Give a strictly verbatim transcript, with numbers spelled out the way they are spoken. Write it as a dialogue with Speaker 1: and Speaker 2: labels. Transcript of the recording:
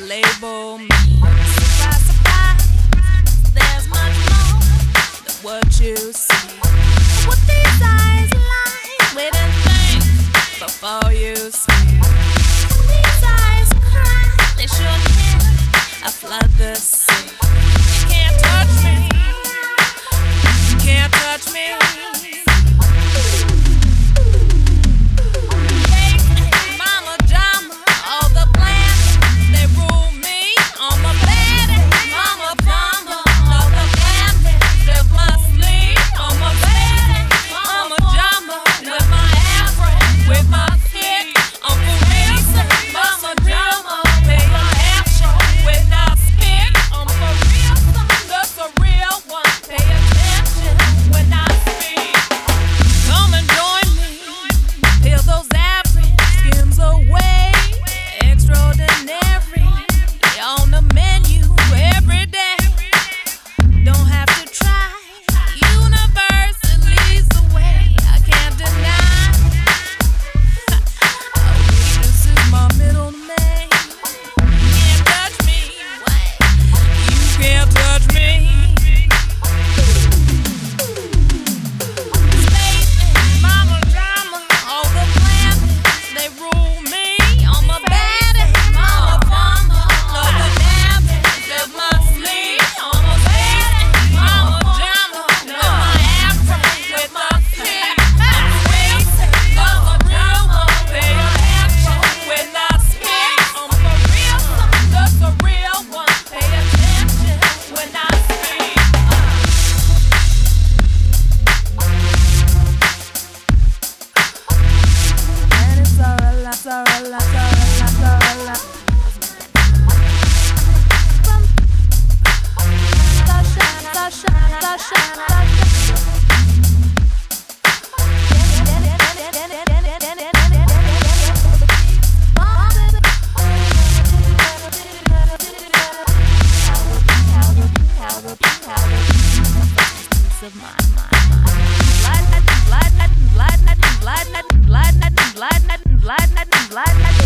Speaker 1: label me. Surprise, surprise, there's much more than what you see. What these eyes like, wait and think before you speak. When these eyes cry, they sure can. I flood the sea. You can't touch me. You can't touch me. Of my mind, glad, glad, glad, glad, glad, glad, glad, glad, glad, glad, glad, glad, glad.